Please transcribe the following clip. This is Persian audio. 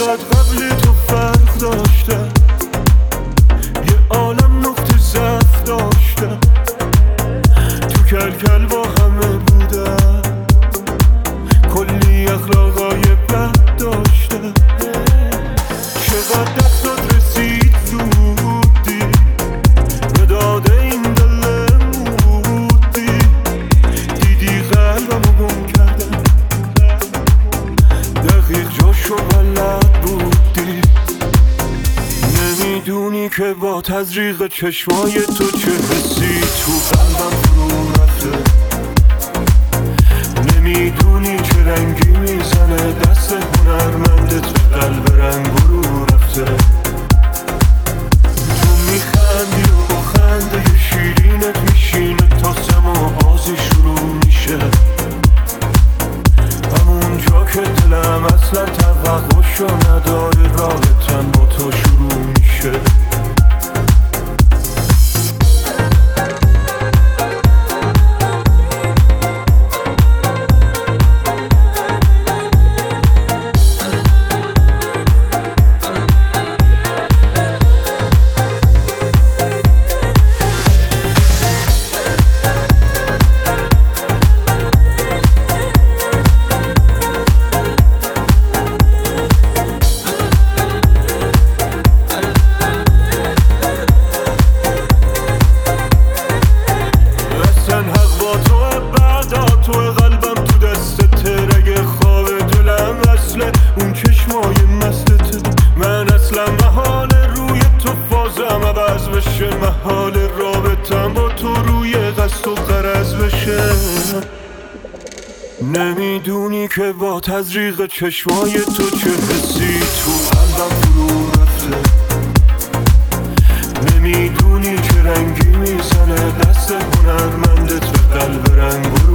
چقدر قبل تو فرق داشتم، یه عالم نقطه ضعف داشتم، تو کلکل با همه بودم، کلی اخلاقای بد داشتم. چقدر دستات رسید زودی، به داد این دل مودی، دیدی قلبمو گم کردم، دقیق جاشو بلد بودی. نمیدونی که با تزریق چشمای تو چه حسی تو قلبم فرو رفته، نمیدونی چه رنگی میزنه دست هنرمندت به قلب رنگ رو رفته. تو میخندی و با خنده شیرینت میشینه تا سماوازی شروع میشه، همونجا که دلم اصلا توقعشو نداره رابطم با تو شروع میشه. اون چشمای مستت من اصلا محال روی تو فازم عوض بشه، محال رابطم با تو روی قصد و غرض بشه. نمیدونی که با تزریق چشمای تو چه حسی تو قلبم فرو رفته، نمیدونی چه رنگی میزنه دست هنرمندت به قلب رنگ